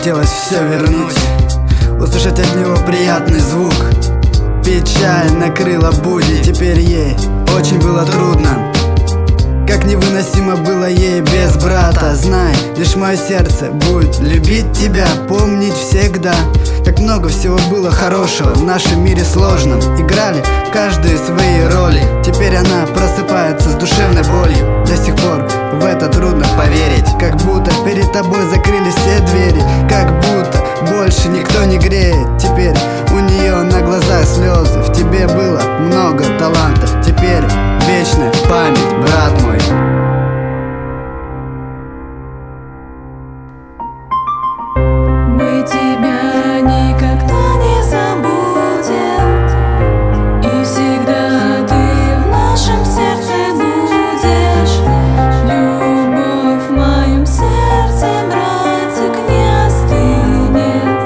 хотелось все вернуть, услышать от него приятный звук. Печаль накрыла Буди, теперь ей очень было трудно. Как невыносимо было ей без брата. Знай, лишь мое сердце будет любить тебя, помнить всегда. Как много всего было хорошего в нашем мире сложном. Играли каждые свои роли. Теперь она просыпается с душевной болью. До сих пор в это трудно поверить. Как будто перед тобой закрылись все двери. Как будто больше никто не греет. Теперь у нее на глазах слезы. В тебе было много талантов. Теперь вечная память, брат мой. Мы тебя никогда не забудем, и всегда ты в нашем сердце будешь. Любовь в моем сердце, братик, не остынет.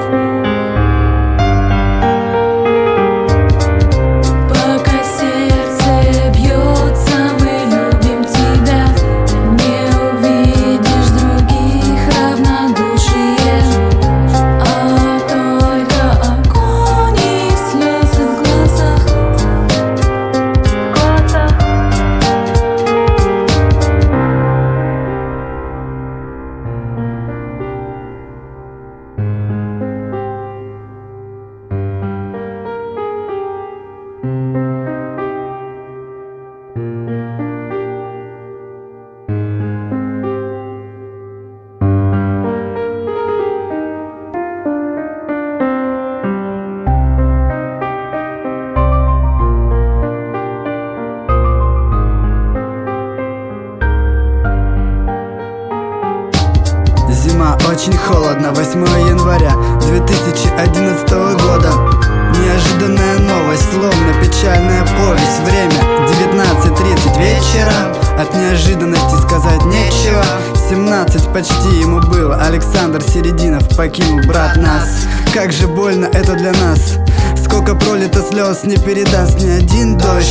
Пока сердце бьется, мы любим тебя. Не увидишь других равнодушие, а только огонь и слезы в глазах. Зима, очень холодно, 8 января 2011 года. Неожиданная новость, словно печальная повесть. Время 19:30 вечера. От неожиданности сказать нечего. 17 почти ему было. Александр Серединов покинул, брат, нас. Как же больно это для нас. Сколько пролито слез, не передаст ни один дождь.